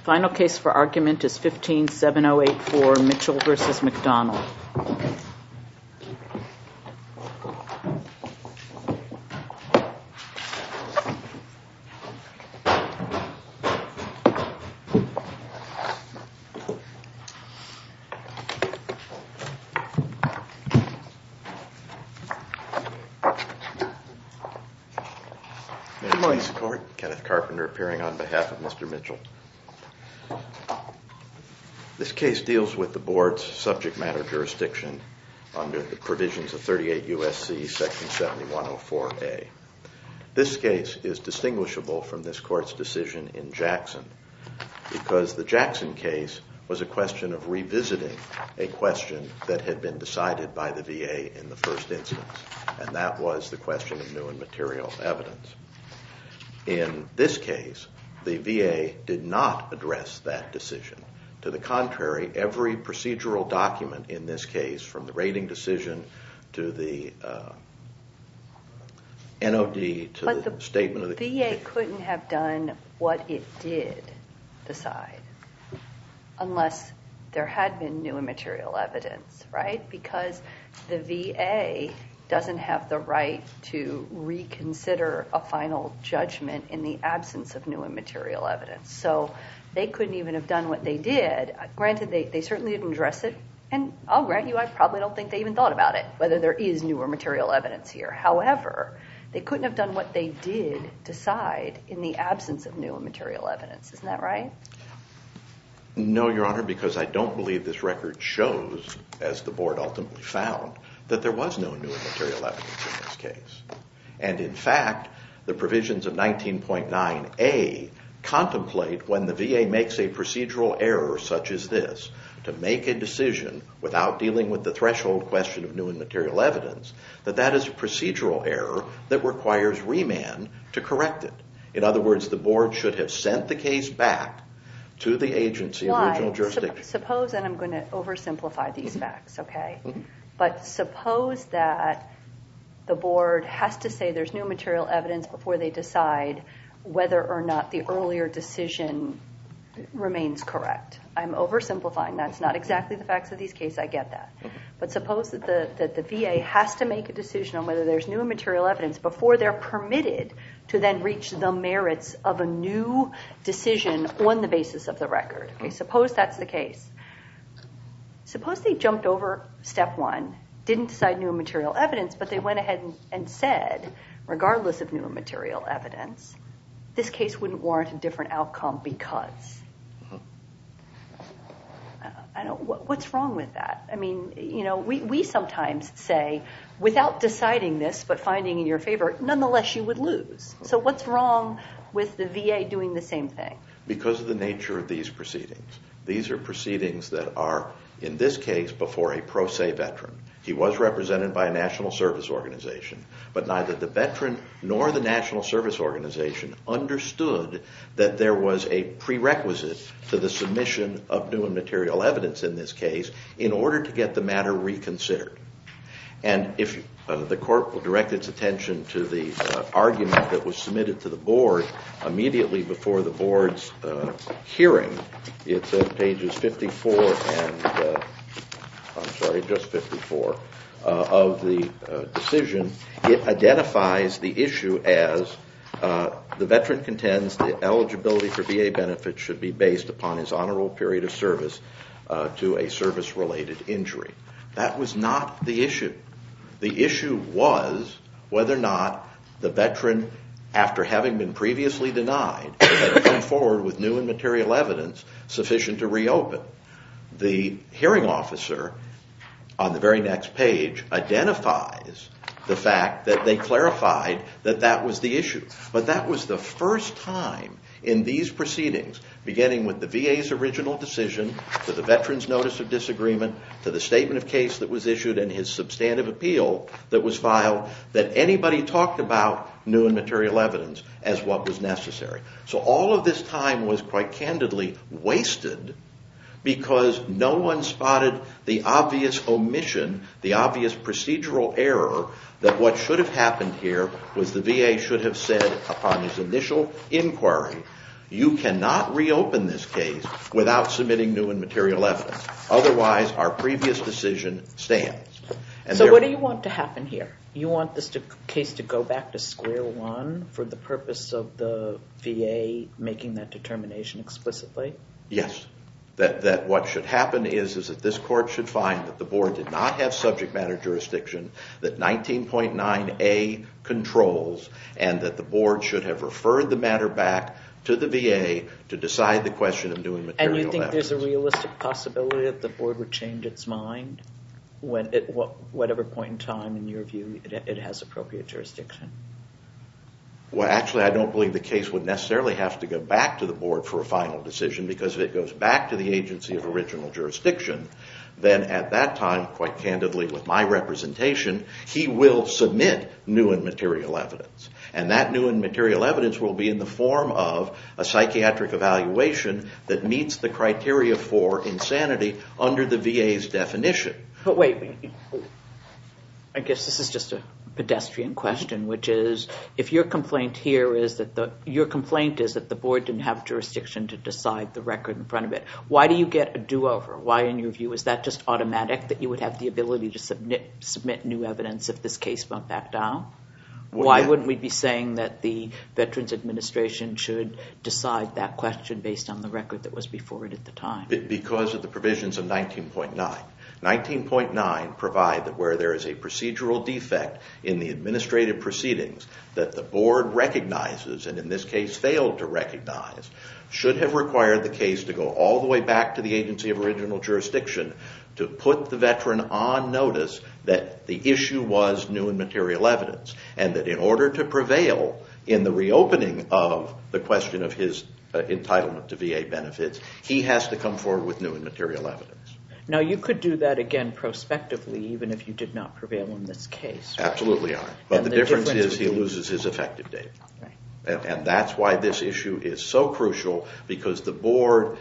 Final case for argument is 15-7084 Mitchell v. McDonald. Good morning, Court. Kenneth Carpenter appearing on behalf of Mr. Mitchell. This case deals with the board's subject matter jurisdiction under the provisions of 38 U.S.C. section 7104A. This case is distinguishable from this court's decision in Jackson because the Jackson case was a question of revisiting a question that had been decided by the VA in the first instance, and that was the question of new and material evidence. In this case, the VA did not address that decision. To the contrary, every procedural document in this case, from the rating decision to the NOD to the statement of the VA couldn't have done what it did decide unless there had been new and material evidence, right? Because the VA doesn't have the right to reconsider a final judgment in the absence of new and material evidence. So they couldn't even have done what they did. Granted, they certainly didn't address it, and I'll grant you I probably don't think they even thought about it, whether there is new or material evidence here. However, they couldn't have done what they did decide in the absence of new and material evidence. Isn't that right? No, Your Honor, because I don't believe this record shows, as the board ultimately found, that there was no new and material evidence in this case. And in fact, the provisions of 19.9A contemplate when the VA makes a procedural error such as this, to make a decision without dealing with the threshold question of new and material evidence, that is a procedural error that requires remand to correct it. In other words, the board should have sent the case back to the agency of original jurisdiction. Suppose, and I'm going to oversimplify these facts, okay? But suppose that the board has to say there's new material evidence before they decide whether or not the earlier decision remains correct. I'm oversimplifying. That's not exactly the facts of these cases. I get that. But suppose that the VA has to make a decision on whether there's new and material evidence before they're permitted to then reach the merits of a new decision on the basis of the record. Okay, suppose that's the case. Suppose they jumped over step one, didn't decide new and material evidence, but they went ahead and said, regardless of new and material evidence, this case wouldn't warrant a different outcome because. What's wrong with that? I mean, you know, we sometimes say, without deciding this but finding in your favor, nonetheless you would lose. So what's wrong with the VA doing the same thing? Because of the nature of these proceedings. These are proceedings that are, in this case, before a pro se veteran. He was represented by a national service organization, but neither the veteran nor the national service organization understood that there was a prerequisite to the submission of new and material evidence in this case in order to get the matter reconsidered. And if the court will direct its attention to the argument that was submitted to the board immediately before the board's hearing, it's at pages 54 and, just 54 of the decision. It identifies the issue as the veteran contends the eligibility for VA benefits should be based upon his honorable period of service to a service-related injury. That was not the issue. The issue was whether or not the veteran, after having been previously denied, had come forward with new and material evidence sufficient to reopen. The hearing officer, on the very next page, identifies the fact that they clarified that that was the issue. But that was the first time in these proceedings, beginning with the VA's original decision, to the veteran's notice of disagreement, to the statement of case that was issued and his substantive appeal that was filed, that anybody talked about new and material evidence as what was necessary. So all of this time was quite candidly wasted because no one spotted the obvious omission, the obvious procedural error, that what should have happened here was the VA should have said upon his initial inquiry, you cannot reopen this case without submitting new and material evidence. Otherwise, our previous decision stands. And so what do you want to happen here? You want this case to go back to square one for the purpose of the VA making that determination explicitly? Yes. That what should happen is that this court should find that the board did not have subject matter jurisdiction, that 19.9A controls, and that the board should have referred the matter back to the VA to decide the question of new and material evidence. And you think there's a realistic possibility that the board would change its mind when at whatever point in time, in your view, it has appropriate jurisdiction? Well, actually, I don't believe the case would necessarily have to go back to the board for a final decision, because if it goes back to the agency of original jurisdiction, then at that time, quite candidly with my representation, he will submit new and material evidence. And that new and material evidence will be in the form of a psychiatric evaluation that meets the criteria for insanity under the VA's definition. But wait, I guess this is just a pedestrian question, which is, if your complaint here is that the board didn't have jurisdiction to decide the record in front of it, why do you get a do-over? Why, in your view, is that just automatic, that you would have the ability to submit new evidence if this case went back down? Why wouldn't we be saying that the Veterans Administration should decide that question based on the record that was before it at the time? Because of the provisions of 19.9. 19.9 provide that where there is a procedural defect in the administrative proceedings that the board recognizes, and in this case failed to recognize, should have required the case to go all the way back to the agency of original jurisdiction to put the veteran on notice that the issue was new and material evidence, and that in order to prevail in the reopening of the question of his entitlement to VA benefits, he has to come forward with new and material evidence. Now, you could do that again prospectively, even if you did not prevail in this case. Right? Absolutely are. But the difference is he loses his effective date. Right. And that's why this issue is so crucial, because the board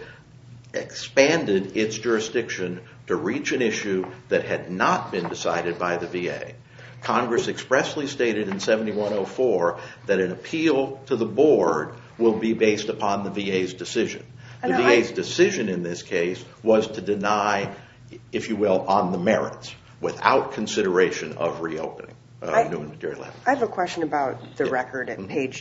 expanded its jurisdiction to reach an issue that had not been decided by the VA. Congress expressly stated in 7104 that an appeal to the board will be based upon the VA's decision. The VA's decision in this case was to deny, if you will, on the merits, without consideration of reopening new and material evidence. I have a question about the record at page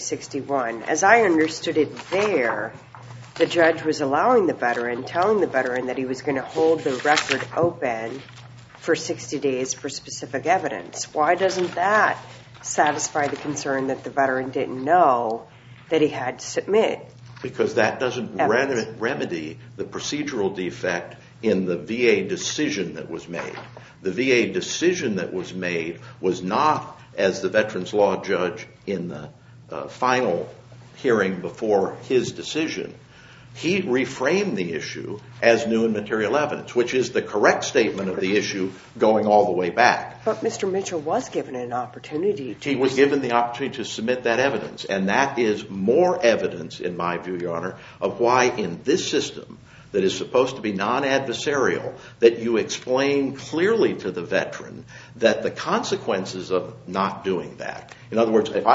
JA61. As I understood it there, the judge was telling the veteran that he was going to hold the record open for 60 days for specific evidence. Why doesn't that satisfy the concern that the veteran didn't know that he had to submit? Because that doesn't remedy the procedural defect in the VA decision that was made. The VA decision that was made was not, as the Veterans Law judge in the final hearing before his decision, he reframed the issue as new and material evidence, which is the correct statement of the issue going all the way back. But Mr. Mitchell was given an opportunity to... He was given the opportunity to submit that evidence, and that is more evidence, in my view, Your Honor, of why in this system that is supposed to be non-adversarial, that you explain clearly to the veteran that the consequences of not doing that. In other words, if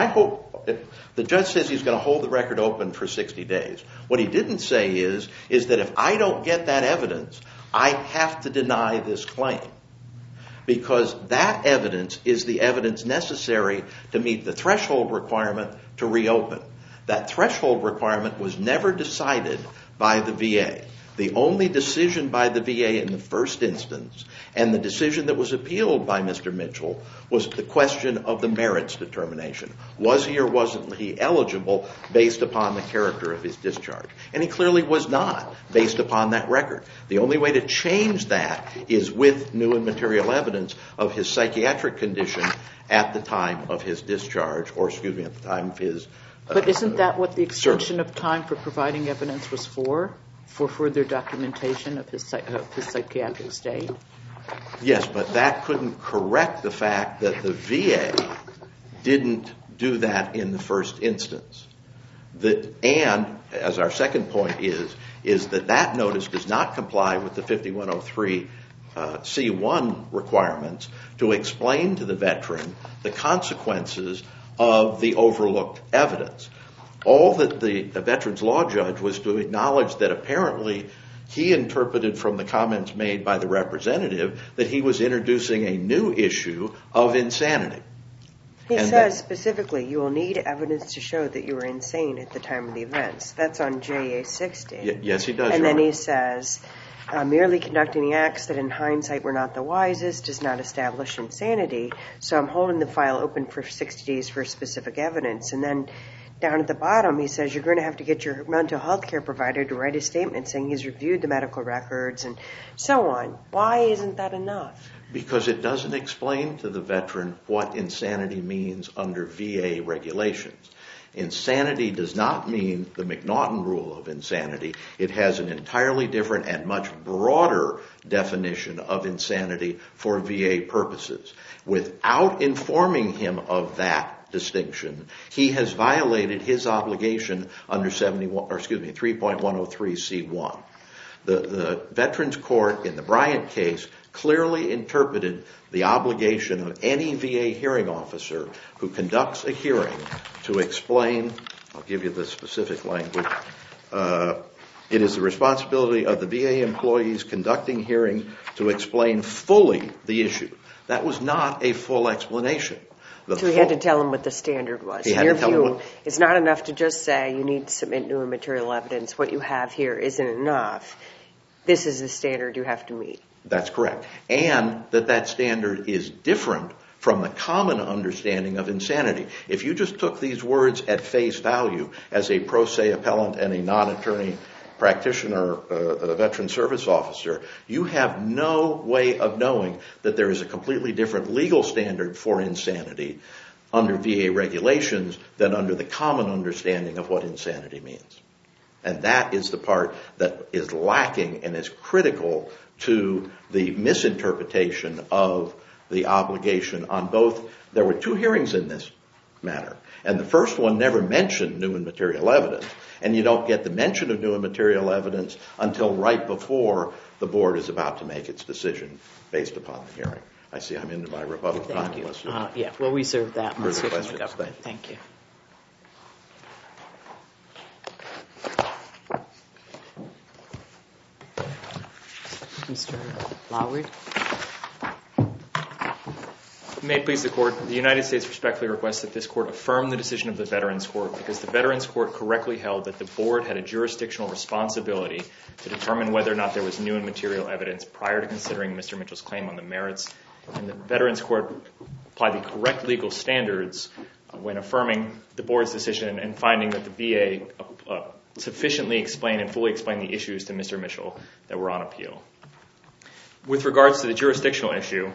the judge says he's going to hold the record open for 60 days, what he didn't say is that if I don't get that evidence, I have to deny this claim. Because that evidence is the evidence necessary to meet the threshold requirement to reopen. That threshold requirement was never decided by the VA. The only decision by the VA in the first instance, and the decision that was appealed by Mr. Mitchell, was the question of the merits determination. Was he or wasn't he eligible based upon the character of his discharge? And he clearly was not based upon that record. The only way to change that is with new and material evidence of his psychiatric condition at the time of his discharge, or at the time of his... But isn't that what the extension of time for providing evidence was for further documentation of his psychiatric state? Yes, but that couldn't correct the fact that the VA didn't do that in the first instance. And, as our second point is that notice does not comply with the 5103 C1 requirements to explain to the veteran the consequences of the overlooked evidence. All that the Veterans Law Judge was to acknowledge that apparently he interpreted from the comments made by the representative that he was introducing a new issue of insanity. He says specifically, you will need evidence to show that you were insane at the time of the events. That's on JA 60. Yes, he does. And then he says, merely conducting acts that in hindsight were not the wisest does not establish insanity. So I'm holding the file open for 60 days for specific evidence. And then down at the bottom, he says you're going to have to get your mental health care provider to write a statement saying he's reviewed the medical records and so on. Why isn't that enough? Because it doesn't explain to the veteran what insanity means under VA regulations. Insanity does not mean the McNaughton rule of insanity. It has an entirely different and much broader definition of insanity for VA purposes. Without informing him of that distinction, he has violated his obligation under 3.103C1. The Veterans Court in the Bryant case clearly interpreted the obligation of any VA hearing officer who conducts a hearing to explain, I'll give you the specific language, it is the responsibility of the VA employees conducting hearing to explain fully the issue. That was not a full explanation. So he had to tell him what the standard was. In your view, it's not enough to just say you need to submit new and material evidence. What you have here isn't enough. This is the standard you have to meet. That's correct. And that standard is different from the common understanding of insanity. If you just took these words at face value as a pro se appellant and a non-attorney practitioner, a veteran service officer, you have no way of knowing that there is a completely different legal standard for insanity under VA regulations than under the common understanding of what insanity means. And that is the part that is lacking and is critical to the misinterpretation of the obligation on both. There were two hearings in this matter, and the first one never mentioned new and material evidence, and you don't get the mention of new and material evidence until right before the board is about to make its decision based upon the hearing. I see I'm into my rebuttal time. Thank you. Yeah, we'll reserve that. Further questions? Thank you. Mr. Lowry. May it please the Court, the United States respectfully requests that this Court affirm the decision of the Veterans Court because the Veterans Court correctly held that the Board had a jurisdictional responsibility to determine whether or not there was new and material evidence prior to considering Mr. Mitchell's claim on the merits. And the Veterans Court applied the correct legal standards when affirming the Board's decision and finding that the VA sufficiently explained and fully explained the issues to Mr. Mitchell that were on appeal. With regards to the jurisdictional issue,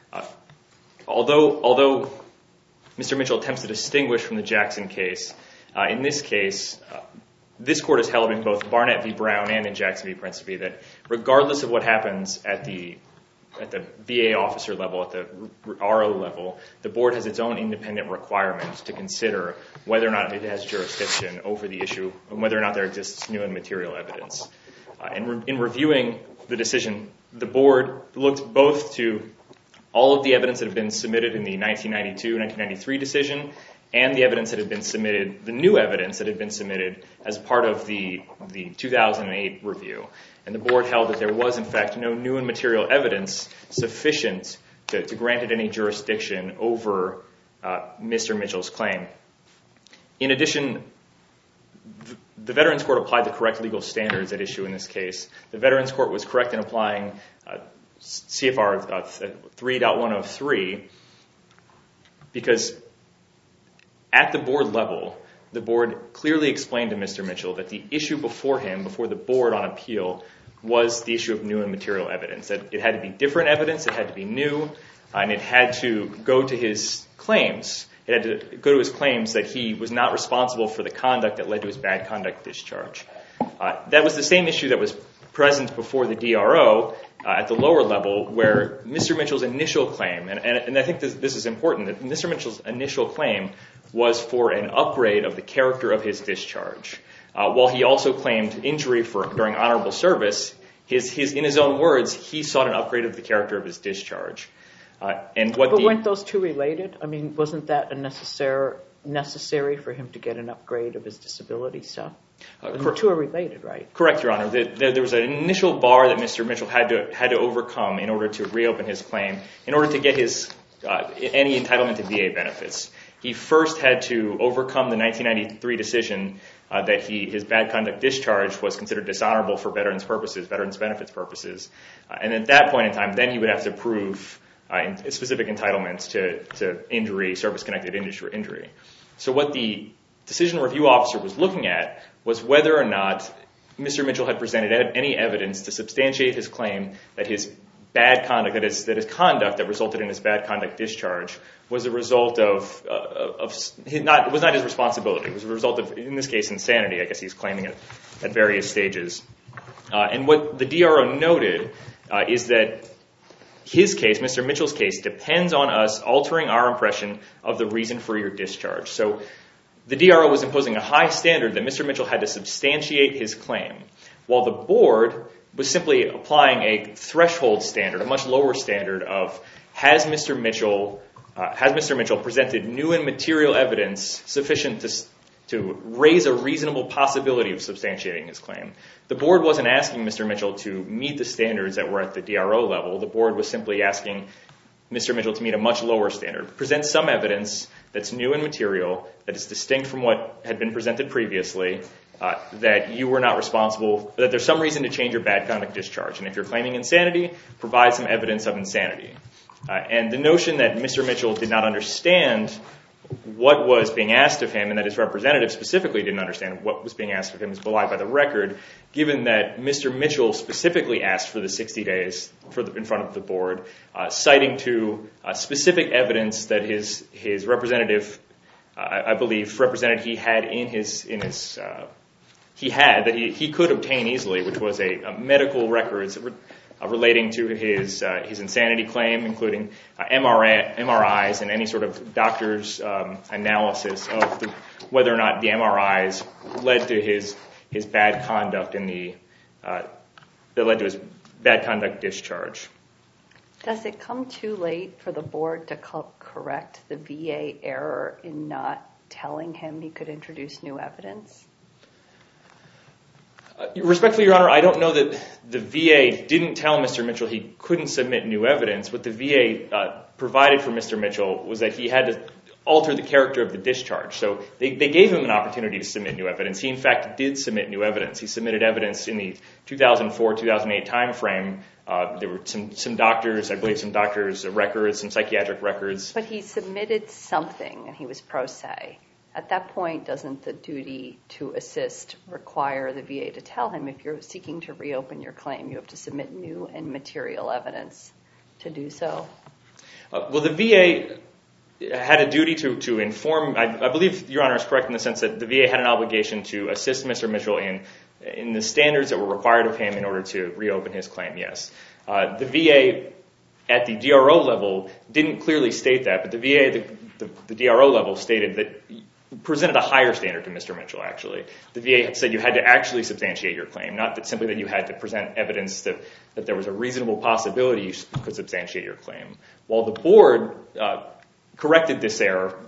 although Mr. Mitchell attempts to distinguish from the Jackson case, in this case, this Court has held in both Barnett v. Brown and in Jackson v. Principe that regardless of what happens at the VA officer level, at the RO level, the Board has its own independent requirements to consider whether or not it has jurisdiction over the issue and whether or not there exists new and material evidence. In reviewing the decision, the Board looked both to all of the evidence that had been submitted in the 1992-1993 decision and the evidence that had been submitted, the new evidence that had been submitted as part of the 2008 review. And the Board held that there was, in fact, no new and material evidence sufficient to grant it any jurisdiction over Mr. Mitchell's claim. In addition, the Veterans Court applied the correct legal standards at issue in this case. The Veterans Court was correct in applying CFR 3.103 because at the Board level, the Board clearly explained to Mr. Mitchell that the issue before him, before the Board on appeal, was the issue of new and material evidence. That it had to be different evidence, it had to be new, and it had to go to his claims. It had to go to his claims that he was not responsible for the conduct that led to his bad conduct discharge. That was the same issue that was present before the DRO at the lower level where Mr. Mitchell's initial claim, and I think this is important, that Mr. Mitchell's initial claim was for an upgrade of the character of his discharge. While he also claimed injury during honorable service, in his own words, he sought an upgrade of the character of his discharge. But weren't those two related? I mean, wasn't that a necessary necessary for him to get an upgrade of his disability stuff? The two are related, right? Correct, Your Honor. There was an initial bar that Mr. Mitchell had to overcome in order to reopen his claim, in order to get his any entitlement to VA benefits. He first had to overcome the 1993 decision that his bad conduct discharge was considered dishonorable for veterans benefits purposes. And at that point in time, then he would have to prove specific entitlements to injury, service-connected injury. So what the decision review officer was looking at was whether or not Mr. Mitchell had presented any evidence to substantiate his claim that his bad conduct, that his conduct that resulted in his bad conduct discharge was a result of was not his responsibility. It was a result of, in this case, insanity. I guess he's claiming it at various stages. And what the DRO noted is that his case, Mr. Mitchell's case, depends on us altering our impression of the reason for your discharge. So the DRO was imposing a high standard that Mr. Mitchell had to substantiate his claim, while the board was simply applying a threshold standard, a much lower standard of has Mr. Mitchell presented new and material evidence sufficient to raise a reasonable possibility of substantiating his claim. The board wasn't asking Mr. Mitchell to meet the standards that were at the DRO level. The board was simply asking Mr. Mitchell to meet a much lower standard, present some evidence that's new and material, that is distinct from what had been presented previously, that you were not responsible, that there's some reason to change your bad conduct discharge. And if you're claiming insanity, provide some evidence of insanity. And the notion that Mr. Mitchell did not understand what was being asked of him, and that his representative specifically didn't understand what was being asked of him, is belied by the record, given that Mr. Mitchell specifically asked for the 60 days in front of the board, citing to specific evidence that his representative, I believe, represented he could obtain easily, which was a medical records relating to his insanity claim, including MRIs and any sort of doctor's analysis of whether or not the MRIs led to his bad conduct that led to his bad conduct discharge. Does it come too late for the board to correct the VA error in not telling him he could introduce new evidence? Respectfully, Your Honor, I don't know that the VA didn't tell Mr. Mitchell he couldn't submit new evidence. What the VA provided for Mr. Mitchell was that he had to alter the character of the discharge. So they gave him an opportunity to submit new evidence. He, in fact, did submit new evidence. He submitted evidence in the 2004-2008 time frame. There were some doctors' records, some psychiatric records. But he submitted something, and he was pro se. At that point, doesn't the duty to assist require the VA to tell him if you're seeking to reopen your claim, you have to submit new and material evidence to do so? Well, the VA had a duty to inform. I believe Your Honor is correct in the sense that the VA had an obligation to assist Mr. Mitchell in the standards that were required of him in order to reopen his claim, yes. The VA at the DRO level didn't clearly state that, but the VA at the DRO level stated that presented a higher standard to Mr. Mitchell, actually. The VA had said you had to actually substantiate your claim, not that simply that you had to present evidence that there was a reasonable possibility you could substantiate your claim. While the board corrected this error,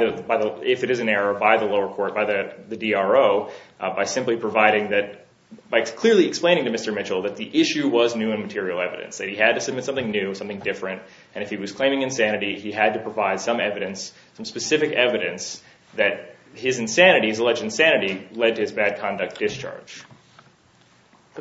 if it is an error, by the lower court, by the DRO, by simply providing that, by clearly explaining to Mr. Mitchell that the issue was new and material evidence, that he had to submit something new, something different, and if he was claiming insanity, he had to provide some evidence, some specific evidence that his insanity, his alleged insanity, led to his bad conduct discharge. But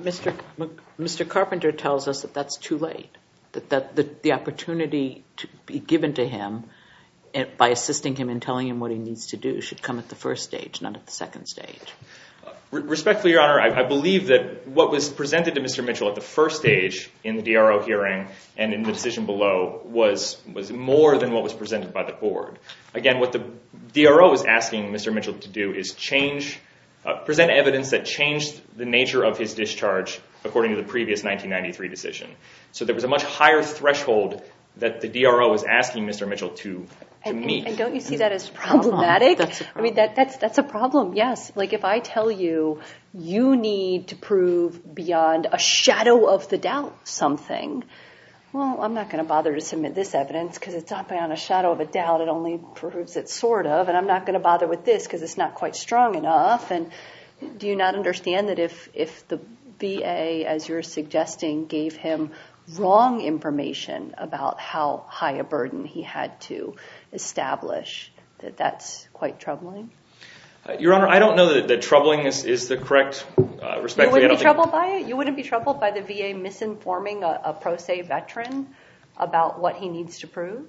Mr. Carpenter tells us that that's too late, that the opportunity to be given to him by assisting him and telling him what he needs to do should come at the first stage, not at the second stage. Respectfully, Your Honor, I believe that what was presented to Mr. Mitchell at the first stage in the DRO hearing and in the decision below was more than what was presented by the board. Again, what the DRO is asking Mr. Mitchell to do is present evidence that changed the nature of his discharge according to the previous 1993 decision. So there was a much higher threshold that the DRO is asking Mr. Mitchell to meet. And don't you see that as problematic? I mean, that's a problem, yes. Like if I tell you, you need to prove beyond a shadow of the doubt something, well, I'm not going to bother to submit this evidence because it's not beyond a shadow of a doubt. It only proves it sort of. And I'm not going to bother with this because it's not quite strong enough. And do you not understand that if the VA, as you're suggesting, gave him wrong information about how high a burden he had to establish, that that's quite troubling? Your Honor, I don't know that troubling is the correct respectfully. You wouldn't be troubled by it? You wouldn't be troubled by the VA misinforming a pro se veteran about what he needs to prove?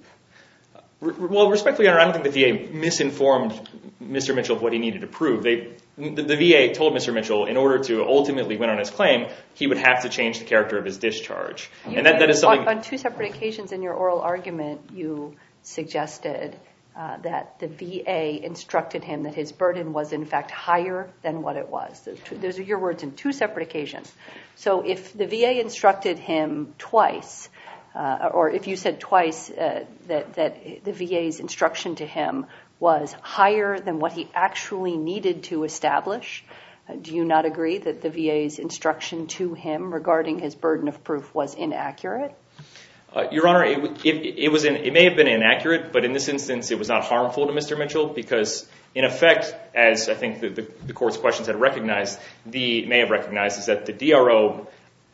Well, respectfully, Your Honor, I don't think the VA misinformed Mr. Mitchell of what he needed to prove. The VA told Mr. Mitchell in order to ultimately win on his claim, he would have to change the character of his discharge. And that is something. On two separate occasions in your oral argument, you suggested that the VA instructed him that his burden was in fact higher than what it was. Those are your words in two separate occasions. So if the VA instructed him twice, or if you said twice that the VA's instruction to him was higher than what he actually needed to establish, do you not agree that the VA's instruction to him regarding his burden of proof was inaccurate? Your Honor, it may have been inaccurate, but in this instance it was not harmful to Mr. Mitchell because, in effect, as I think the Court's questions may have recognized, is that the DRO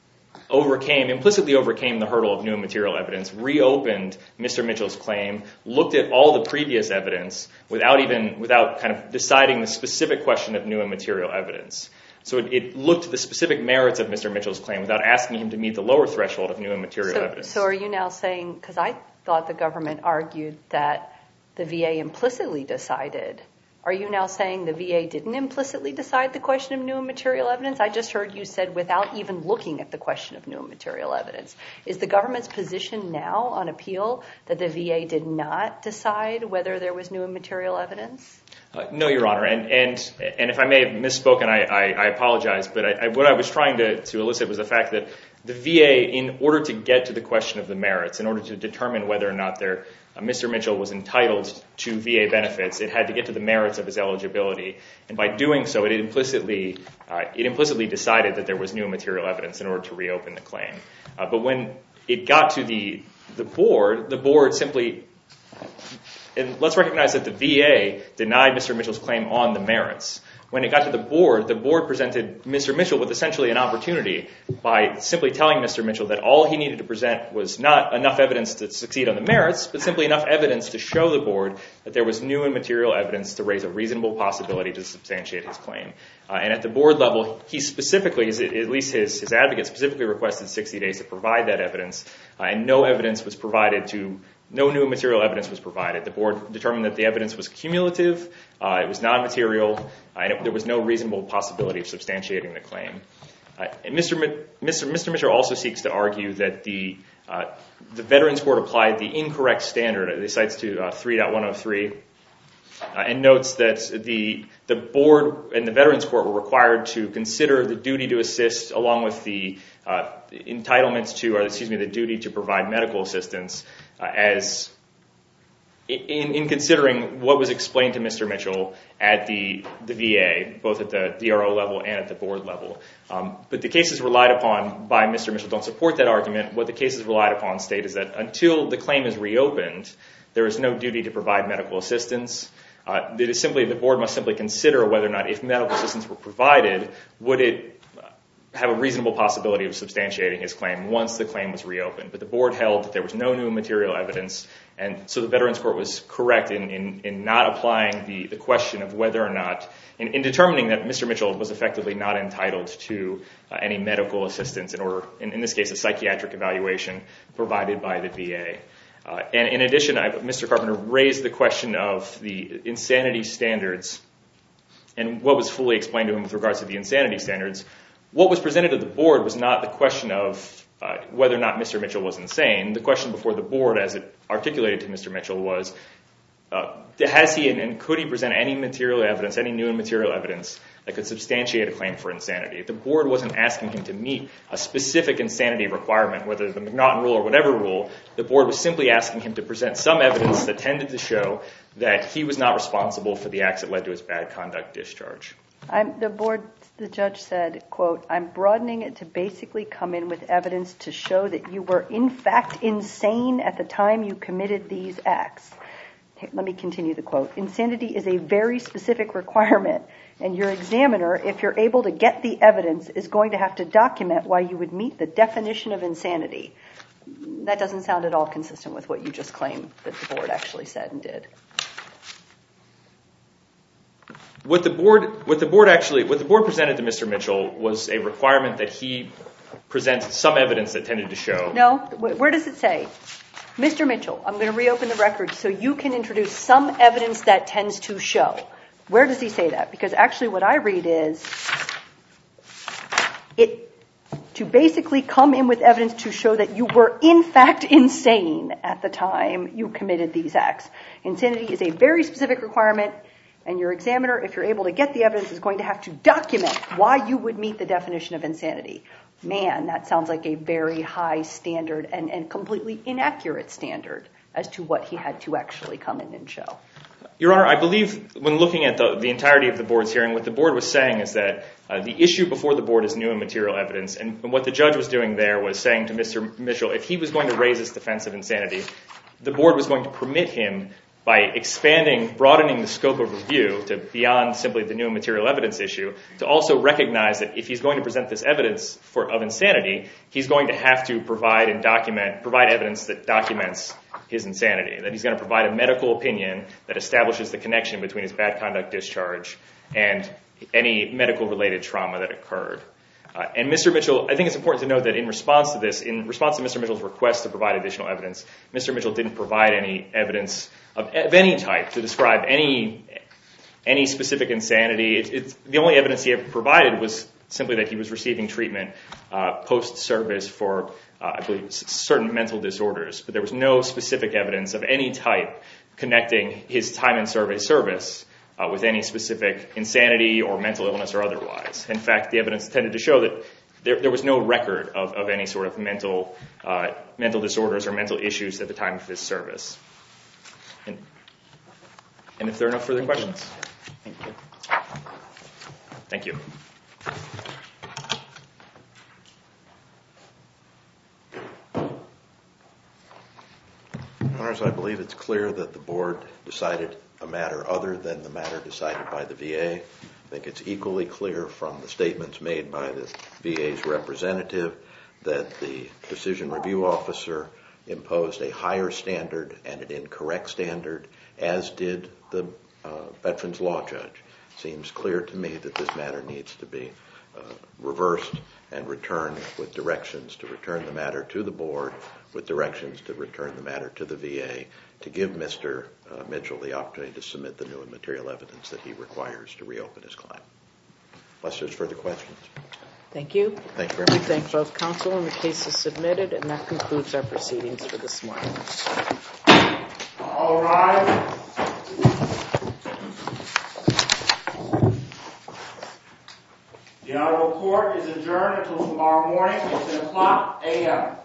implicitly overcame the hurdle of new and material evidence, reopened Mr. Mitchell's claim, looked at all the previous evidence without kind of deciding the specific question of new and material evidence. So it looked at the specific merits of Mr. Mitchell's claim without asking him to meet the lower threshold of new and material evidence. So are you now saying, because I thought the government argued that the VA implicitly decided, are you now saying the VA didn't implicitly decide the question of new and material evidence? I just heard you said without even looking at the question of new and material evidence. Is the government's position now on appeal that the VA did not decide whether there was new and material evidence? No, Your Honor, and if I may have misspoken, I apologize, but what I was trying to elicit was the fact that the VA, in order to get to the question of the merits, in order to determine whether or not Mr. Mitchell was entitled to VA benefits, it had to get to the merits of his eligibility, and by doing so, it implicitly decided that there was new and material evidence in order to reopen the claim. But when it got to the board simply. And let's recognize that the VA denied Mr. Mitchell's claim on the merits. When it got to the board presented Mr. Mitchell with essentially an opportunity by simply telling Mr. Mitchell that all he needed to present was not enough evidence to succeed on the merits, but simply enough evidence to show the board that there was new and material evidence to raise a reasonable possibility to substantiate his claim. And at the board level, he specifically, at least his advocate specifically requested 60 days to provide that evidence, and no new and material evidence was provided. The board determined that the evidence was cumulative, it was non-material, and there was no reasonable possibility of substantiating the claim. And Mr. Mitchell also seeks to argue that the Veterans Court applied the incorrect standard. It cites to 3.103 and notes that the board and the Veterans Court were required to consider the duty to assist along with the the duty to provide medical assistance as in considering what was explained to Mr. Mitchell at the VA, both at the DRO level and at the board level. But the cases relied upon by Mr. Mitchell don't support that argument. What the cases relied upon state is that until the claim is reopened, there is no duty to provide medical assistance. The board must simply consider whether or not, if medical assistance were provided, would it have a reasonable possibility of substantiating his claim once the claim was reopened. But the board held that there was no new material evidence, and so the Veterans Court was correct in not applying the question of whether or not, in determining that Mr. Mitchell was effectively not entitled to any medical assistance in this case, a psychiatric evaluation provided by the VA. And in addition, Mr. Carpenter raised the question of the insanity standards and what was fully explained to him with regards to the insanity standards. What was presented to the board was not the question of whether or not Mr. Mitchell was insane. The question before the board, as it articulated to Mr. Mitchell, was has he and could he present any material evidence, any new and material evidence that could substantiate a claim for insanity. The board wasn't asking him to meet a specific insanity requirement, whether the McNaughton rule or whatever rule. The board was simply asking him to present some evidence that tended to show that he was not responsible for the acts that led to his bad conduct discharge. The board The judge said, quote, I'm broadening it to basically come in with evidence to show that you were in fact insane at the time you committed these acts. Let me continue the quote. Insanity is a very specific requirement, and your examiner, if you're able to get the evidence, is going to have to document why you would meet the definition of insanity. That doesn't sound at all consistent with what you just claimed that the board actually said and did. What the board presented to Mr. Mitchell was a requirement that he present some evidence that tended to show. No, where does it say? Mr. Mitchell, I'm going to reopen the record so you can introduce some evidence that tends to show. Where does he say that? Because actually what I read is to basically come in with evidence to show that you were in fact insane at the time you committed these acts. Insanity is a very specific requirement, and your examiner, if you're able to get the evidence, is going to have to document why you would meet the definition of insanity. Man, that sounds like a very high standard and completely inaccurate standard as to what he had to actually come in and show. Your Honor, I believe when looking at the entirety of the board's hearing, what the board was saying is that the issue before the board is new and material evidence, and what the judge was doing there was saying to Mr. Mitchell, if he was going to raise this defense of insanity, the board was going to permit him, by broadening the scope of review to beyond simply the new and material evidence issue, to also recognize that if he's going to present this evidence of insanity, he's going to have to provide evidence that documents his insanity, that he's going to provide a medical opinion that establishes the connection between his bad conduct discharge and any medical-related trauma that occurred. And Mr. Mitchell, I think it's important to note that in response to Mr. Mitchell's request to provide additional evidence, Mr. Mitchell didn't provide any evidence of any type to describe any specific insanity. The only evidence he ever provided was simply that he was receiving treatment post-service for, I believe, certain mental disorders. But there was no specific evidence of any type connecting his time in service with any specific insanity or mental illness or otherwise. In fact, the evidence tended to show that there was no record of any sort of mental disorders or mental issues at the time of his service. And if there are no further questions. Thank you. Thank you. Your Honors, I believe it's clear that the board decided a matter other than the matter decided by the VA. I think it's equally clear from the statements made by the VA's representative that the decision review officer imposed a higher standard and an incorrect standard, as did the Veterans Law Judge. It seems clear to me that this matter needs to be reversed and returned with directions to return the matter to the board, with directions to return the matter to the VA, to give Mr. Mitchell the opportunity to submit the new and material evidence that he requires to reopen his claim. Unless there's further questions. Thank you. Thank you very much. We thank both counsel, and the case is submitted, and that concludes our proceedings for this morning. All rise. The Honorable Court is adjourned until tomorrow morning at 10 o'clock a.m.